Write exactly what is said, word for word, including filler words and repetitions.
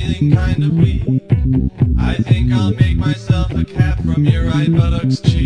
feeling kind of weak. I think I'll make myself a cap from your right buttocks cheek.